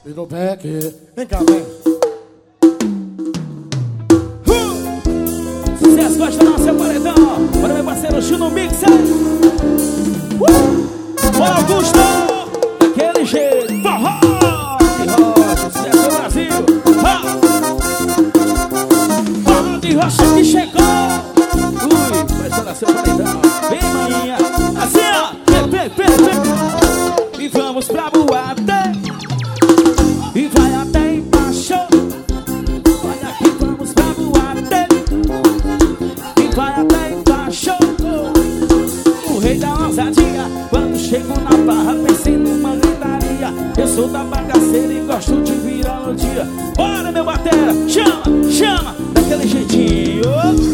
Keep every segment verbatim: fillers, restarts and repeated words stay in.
E do back, vem cá, vem. Uh! Sucesso, gosta não, seu paredão. Bora, meu parceiro, Chuno Mixer. Uh! Bora, Augusto. Daquele jeito. Forró. De rocha, sucesso no Brasil. Forró de rocha que chegou. Ui, vai estourar seu paredão. Vem, maninha. Assim, ó. Vem, vem, vem. E vamos pra boate. E vai até embaixo. Olha aqui, vamos pra boate. E vai até embaixo. O rei da ousadia. Quando chego na barra, pensei numa gritaria. Eu sou da bagaceira e gosto de virar no dia. Bora, meu batera, chama, chama, daquele jeitinho.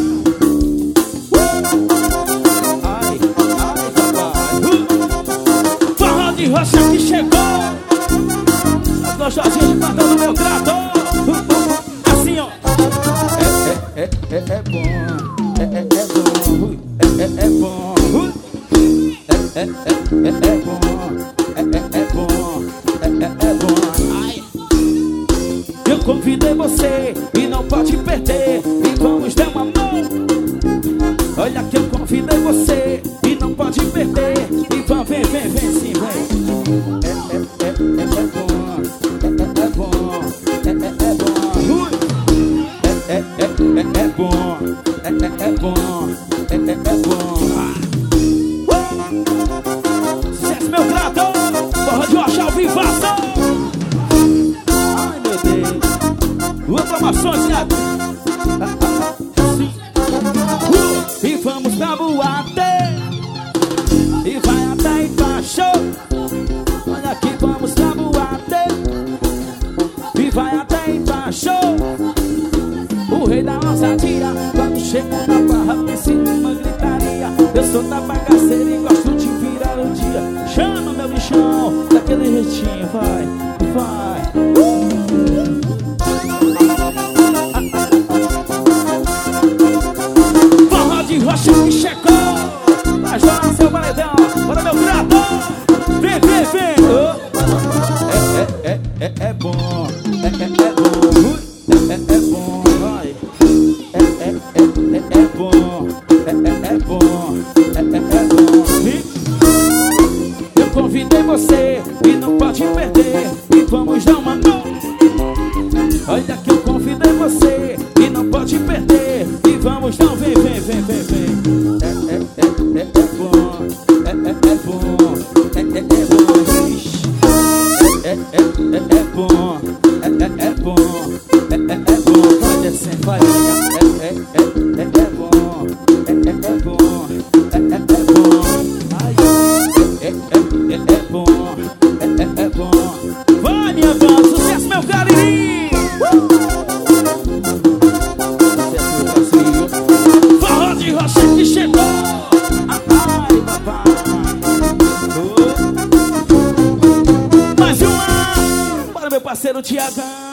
Ai, ai, papai. uh. Forró de rocha que chegou. Gostosinha de plantão no meu prato. Assim, ó. É, é, é, é, é bom. É, é, é bom. É, é, é bom. É, é, é, é, é bom. É, é, é bom. É, é, é bom. Ai. Eu convidei você e não pode perder. E vamos dar uma mão. Olha que eu convidei você e não pode perder. E vamos, vem, vem, vem, sim, vem. É, é, é, é, é bom. É bom, é, é, é bom, é, é, é, é, é bom, é, é, é bom, é, é, é bom. Uh! Sucesso, meu prato, porra de rocha ao vivaço. Ai, meu Deus, reclamações, gato. Uh! E vamos pra boate. E vai até embaixo. Olha aqui, vamos pra boate. E vai até embaixo. O rei da ousadia. Quando chego na barra, penso numa gritaria. Eu sou da bagaceira e gosto de virar o dia. Chama, meu bichão, daquele jeitinho. Vai, vai. Forró de rocha que chegou. Vai jogar seu paredão. Bora, meu grato. Vem, vem, vem. Oh. É, é, é, é, é bom. É, é, é bom, é, é, é bom, vai. É, é, é, é, é bom, é, é, é bom, é, é, é bom. E eu convidei você e não pode perder. E vamos dar uma mão. Olha que eu convidei você e não pode perder. E vamos dar um vem, vem, vem, vem, vem. É, é, é, é, é bom, é, é, é bom, é, é, é bom. É, é, é, é bom. É, é, é bom, é, é, é bom, vai descendo, vai, é, é, é, é, é bom, é, é, é bom, é, é, é bom, ai, é, é, é, é, é bom, é, é, é bom, vai, minha banda, sucesso, meu Cariri! Sucesso, meu Brasil, forró de rocha que chegou, ai, papai, oh. Mais uma, bora, meu parceiro Tiagão.